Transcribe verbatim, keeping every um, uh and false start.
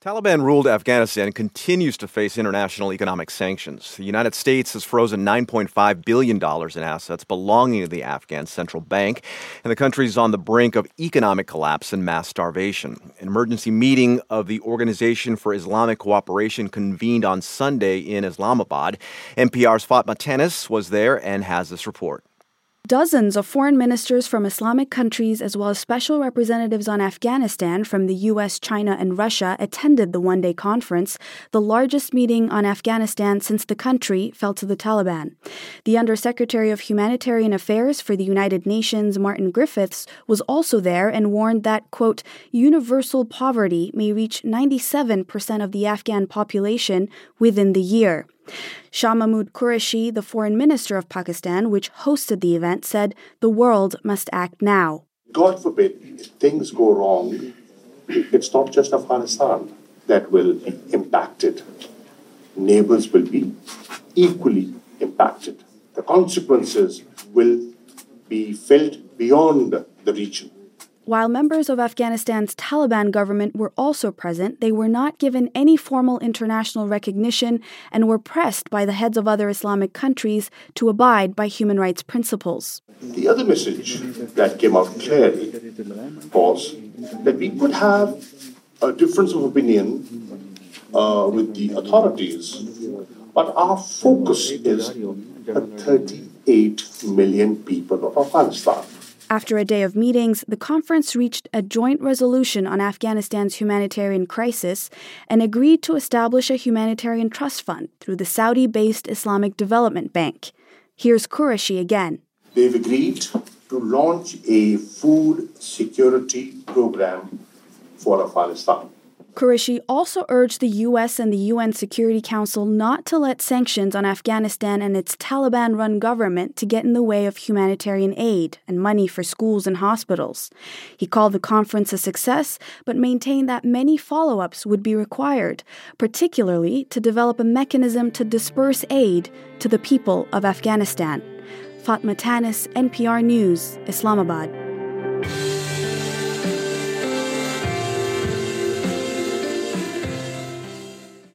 Taliban ruled Afghanistan continues to face international economic sanctions. The United States has frozen nine point five billion dollars in assets belonging to the Afghan central bank, and the country is on the brink of economic collapse and mass starvation. An emergency meeting of the Organization for Islamic Cooperation convened on Sunday in Islamabad. N P R's Fatma Tanis was there and has this report. Dozens of foreign ministers from Islamic countries, as well as special representatives on Afghanistan from the U S, China, and Russia, attended the one-day conference, the largest meeting on Afghanistan since the country fell to the Taliban. The Undersecretary of Humanitarian Affairs for the United Nations, Martin Griffiths, was also there and warned that, quote, universal poverty may reach ninety-seven percent of the Afghan population within the year. Shah Mahmood Qureshi, the foreign minister of Pakistan, which hosted the event, said the world must act now. God forbid, if things go wrong, it's not just Afghanistan that will be impacted. Neighbors will be equally impacted. The consequences will be felt beyond the region. While members of Afghanistan's Taliban government were also present, they were not given any formal international recognition and were pressed by the heads of other Islamic countries to abide by human rights principles. The other message that came out clearly was that we could have a difference of opinion uh, with the authorities, but our focus is the thirty-eight million people of Afghanistan. After a day of meetings, the conference reached a joint resolution on Afghanistan's humanitarian crisis and agreed to establish a humanitarian trust fund through the Saudi-based Islamic Development Bank. Here's Qureshi again. They've agreed to launch a food security program for Afghanistan. Qureshi also urged the U S and the U N Security Council not to let sanctions on Afghanistan and its Taliban-run government to get in the way of humanitarian aid and money for schools and hospitals. He called the conference a success, but maintained that many follow-ups would be required, particularly to develop a mechanism to disperse aid to the people of Afghanistan. Fatma Tanis, N P R News, Islamabad.